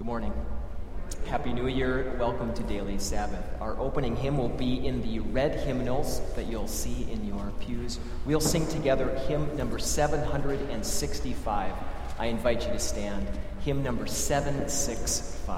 Good morning. Happy New Year. Welcome to Daily Sabbath. Our opening hymn will be in the red hymnals that you'll see in your pews. We'll sing together hymn number 765. I invite you to stand. Hymn number 765.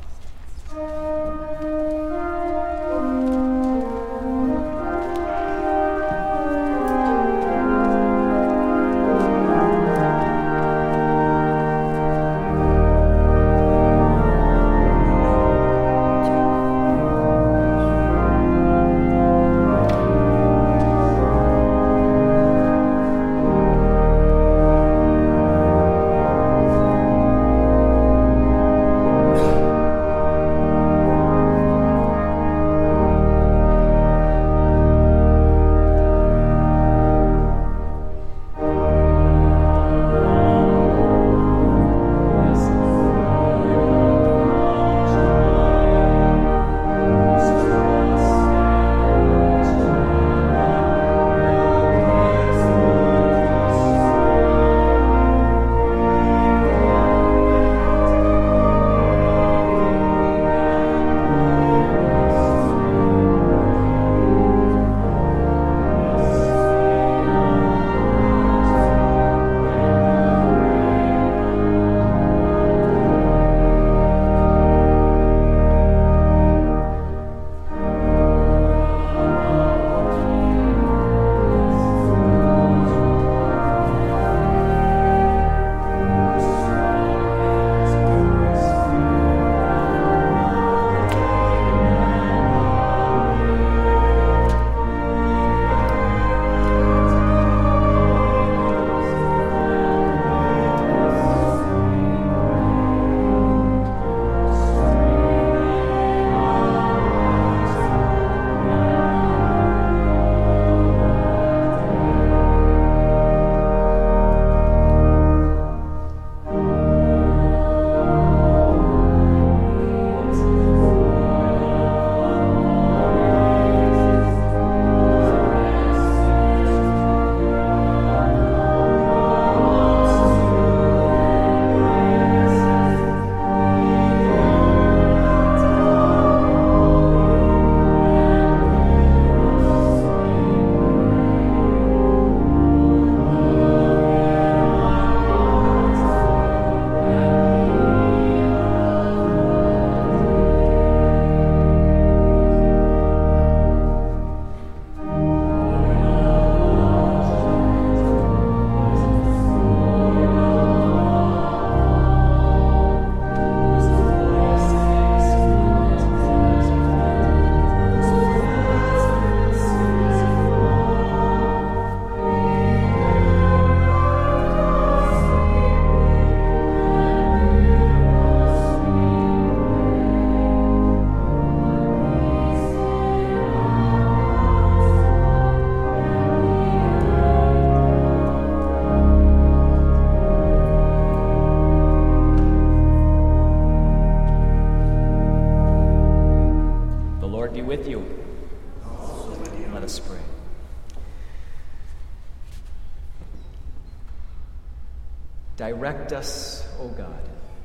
Direct us, O God,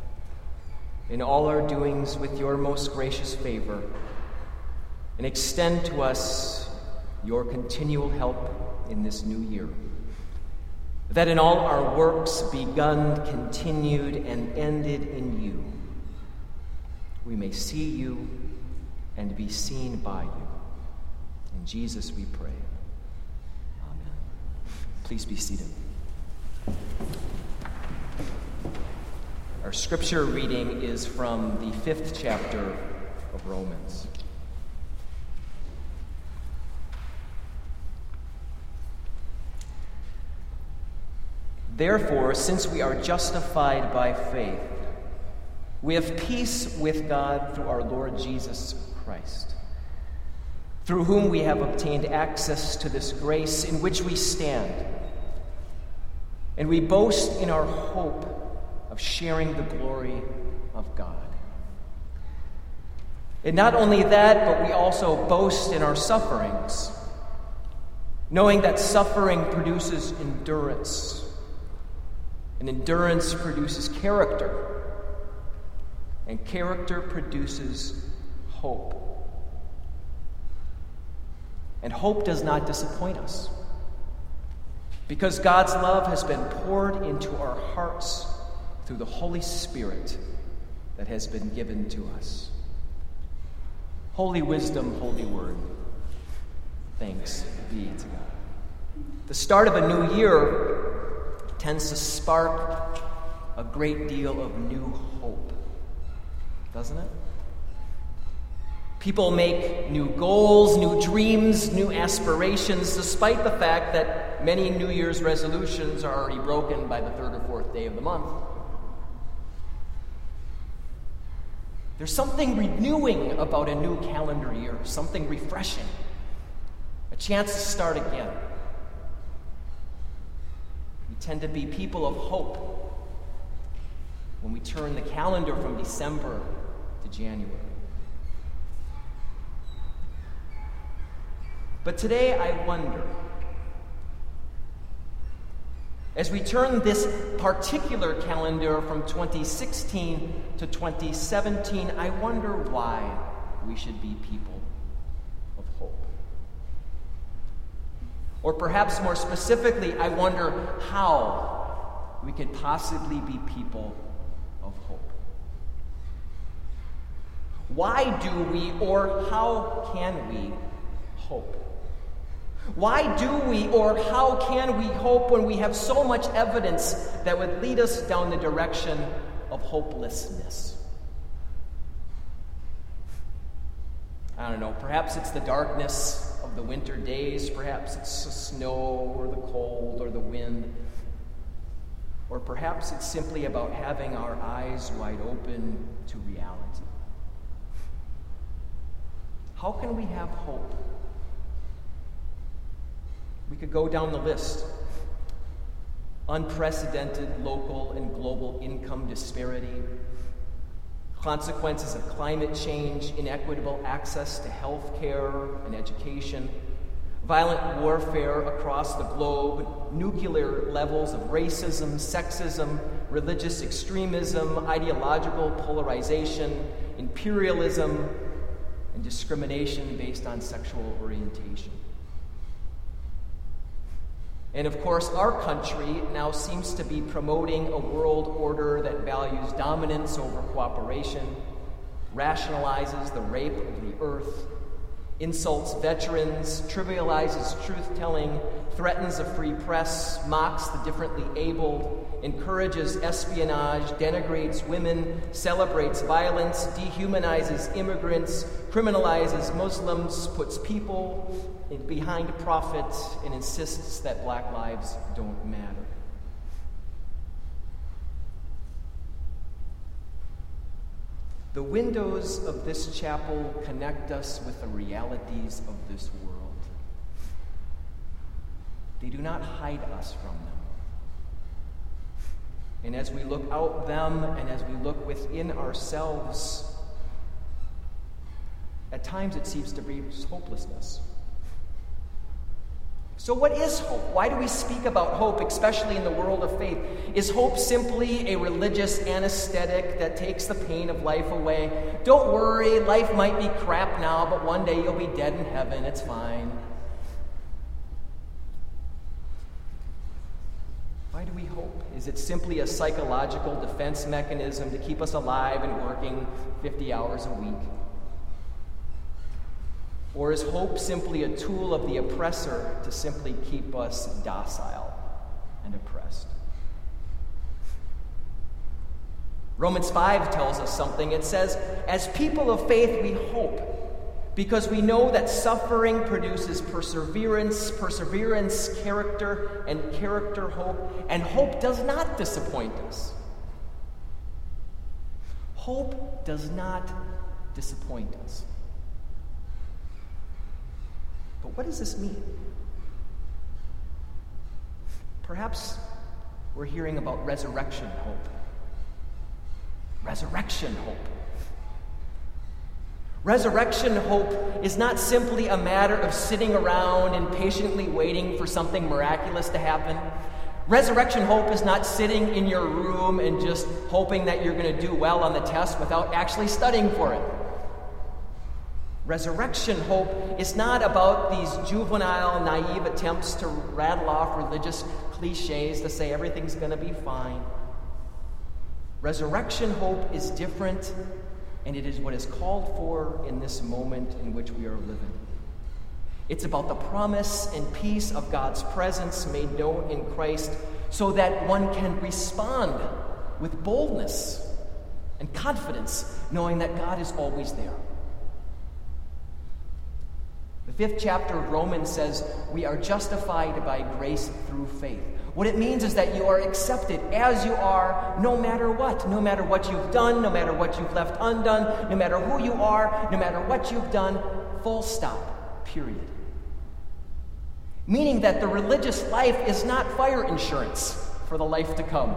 in all our doings with your most gracious favor, and extend to us your continual help in this new year, that in all our works begun, continued, and ended in you, we may see you and be seen by you. In Jesus we pray. Amen. Please be seated. Our scripture reading is from the 5th chapter of Romans. Therefore, since we are justified by faith, we have peace with God through our Lord Jesus Christ, through whom we have obtained access to this grace in which we stand, and we boast in our hope of sharing the glory of God. And not only that, but we also boast in our sufferings, knowing that suffering produces endurance, and endurance produces character, and character produces hope. And hope does not disappoint us, because God's love has been poured into our hearts through the Holy Spirit that has been given to us. Holy wisdom, holy word. Thanks be to God. The start of a new year tends to spark a great deal of new hope, doesn't it? People make new goals, new dreams, new aspirations, despite the fact that many New Year's resolutions are already broken by the third or fourth day of the month. There's something renewing about a new calendar year, something refreshing, a chance to start again. We tend to be people of hope when we turn the calendar from December to January. But today I wonder, as we turn this particular calendar from 2016 to 2017, I wonder why we should be people of hope. Or perhaps more specifically, I wonder how we could possibly be people of hope. Why do we, or how can we, hope? Why do we, or how can we hope when we have so much evidence that would lead us down the direction of hopelessness? I don't know, perhaps it's the darkness of the winter days, perhaps it's the snow or the cold or the wind, or perhaps it's simply about having our eyes wide open to reality. How can we have hope? We could go down the list. Unprecedented local and global income disparity, consequences of climate change, inequitable access to health care and education, violent warfare across the globe, nuclear levels of racism, sexism, religious extremism, ideological polarization, imperialism, and discrimination based on sexual orientation. And of course, our country now seems to be promoting a world order that values dominance over cooperation, rationalizes the rape of the earth, insults veterans, trivializes truth-telling, threatens a free press, mocks the differently abled, encourages espionage, denigrates women, celebrates violence, dehumanizes immigrants, criminalizes Muslims, puts people behind profit, and insists that black lives don't matter. The windows of this chapel connect us with the realities of this world. They do not hide us from them. And as we look out them and as we look within ourselves, at times it seems to be hopelessness. So what is hope? Why do we speak about hope, especially in the world of faith? Is hope simply a religious anesthetic that takes the pain of life away? Don't worry, life might be crap now, but one day you'll be dead in heaven. It's fine. Why do we hope? Is it simply a psychological defense mechanism to keep us alive and working 50 hours a week? Or is hope simply a tool of the oppressor to simply keep us docile and oppressed? Romans 5 tells us something. It says, as people of faith, we hope, because we know that suffering produces perseverance, perseverance, character, and character, hope, and hope does not disappoint us. Hope does not disappoint us. But what does this mean? Perhaps we're hearing about resurrection hope. Resurrection hope. Resurrection hope is not simply a matter of sitting around and patiently waiting for something miraculous to happen. Resurrection hope is not sitting in your room and just hoping that you're going to do well on the test without actually studying for it. Resurrection hope is not about these juvenile, naive attempts to rattle off religious cliches to say everything's going to be fine. Resurrection hope is different, and it is what is called for in this moment in which we are living. It's about the promise and peace of God's presence made known in Christ so that one can respond with boldness and confidence, knowing that God is always there. The 5th chapter of Romans says we are justified by grace through faith. What it means is that you are accepted as you are, no matter what you've done, no matter what you've left undone, no matter who you are, no matter what you've done, full stop, period. Meaning that the religious life is not fire insurance for the life to come.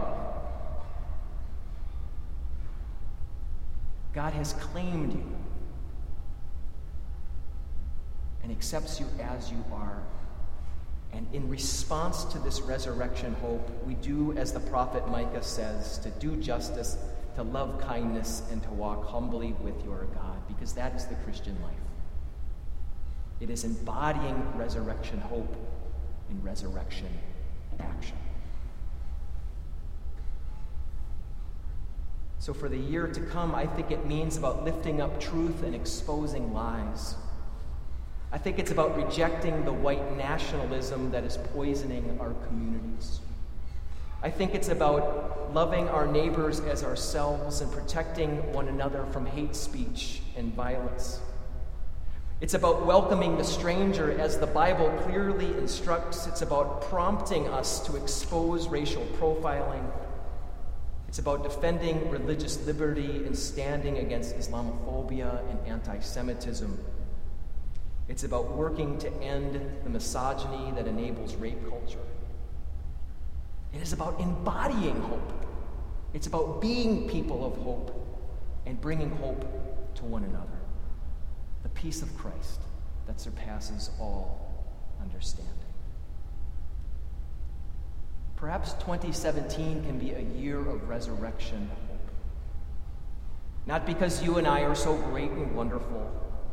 God has claimed you and accepts you as you are. And in response to this resurrection hope, we do as the prophet Micah says, to do justice, to love kindness, and to walk humbly with your God, because that is the Christian life. It is embodying resurrection hope in resurrection action. So for the year to come, I think it means about lifting up truth and exposing lies. I think it's about rejecting the white nationalism that is poisoning our communities. I think it's about loving our neighbors as ourselves and protecting one another from hate speech and violence. It's about welcoming the stranger as the Bible clearly instructs. It's about prompting us to expose racial profiling. It's about defending religious liberty and standing against Islamophobia and anti-Semitism. It's about working to end the misogyny that enables rape culture. It is about embodying hope. It's about being people of hope and bringing hope to one another. The peace of Christ that surpasses all understanding. Perhaps 2017 can be a year of resurrection hope. Not because you and I are so great and wonderful,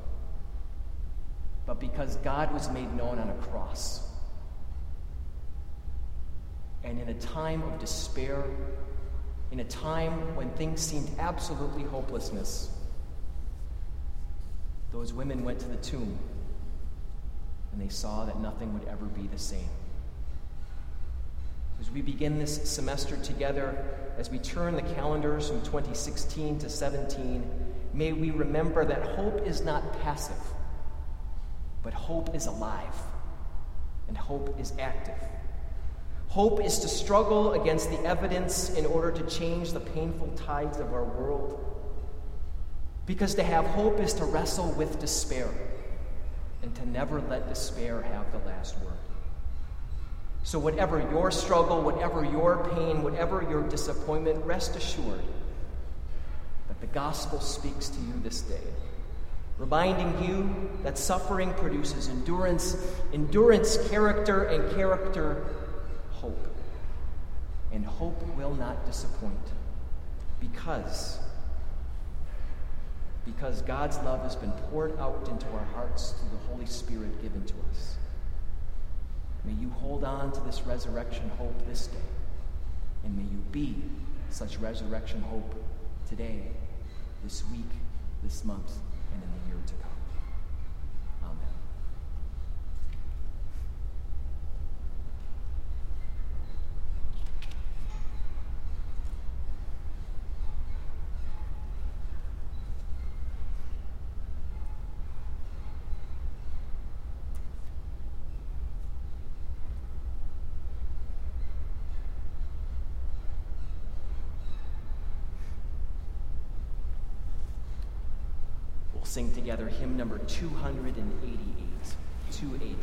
but because God was made known on a cross. And in a time of despair, in a time when things seemed absolutely hopelessness, those women went to the tomb and they saw that nothing would ever be the same. As we begin this semester together, as we turn the calendars from 2016 to 17, may we remember that hope is not passive, but hope is alive, and hope is active. Hope is to struggle against the evidence in order to change the painful tides of our world. Because to have hope is to wrestle with despair, and to never let despair have the last word. So whatever your struggle, whatever your pain, whatever your disappointment, rest assured that the gospel speaks to you this day, reminding you that suffering produces endurance, endurance, character, and character, hope. And hope will not disappoint because God's love has been poured out into our hearts through the Holy Spirit given to us. May you hold on to this resurrection hope this day, and may you be such resurrection hope today, this week, this month, and in the year to come. Amen. Sing together hymn number 288, 288.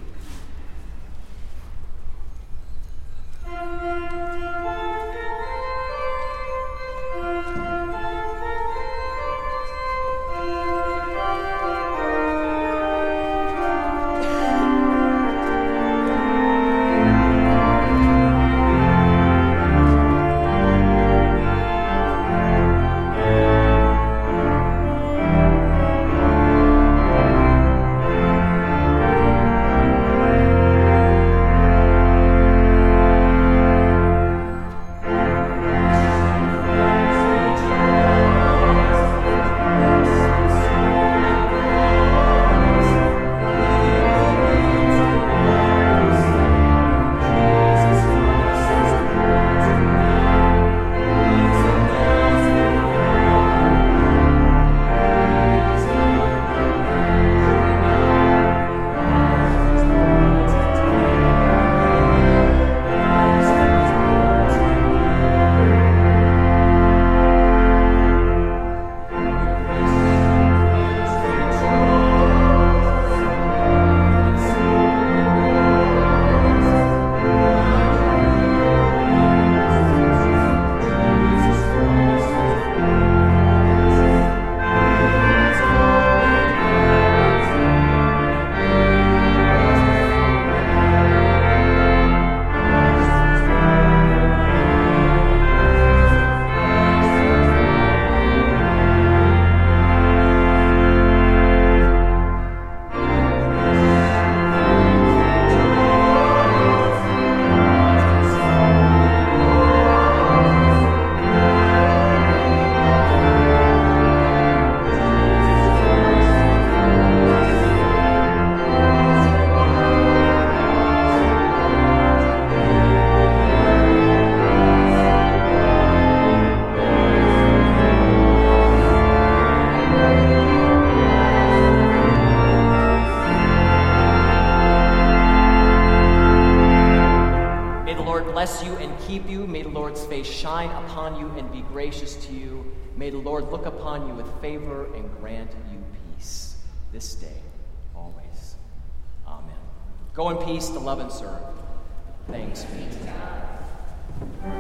you. May the Lord's face shine upon you and be gracious to you. May the Lord look upon you with favor and grant you peace this day, always. Amen. Go in peace to love and serve. Thanks be to God.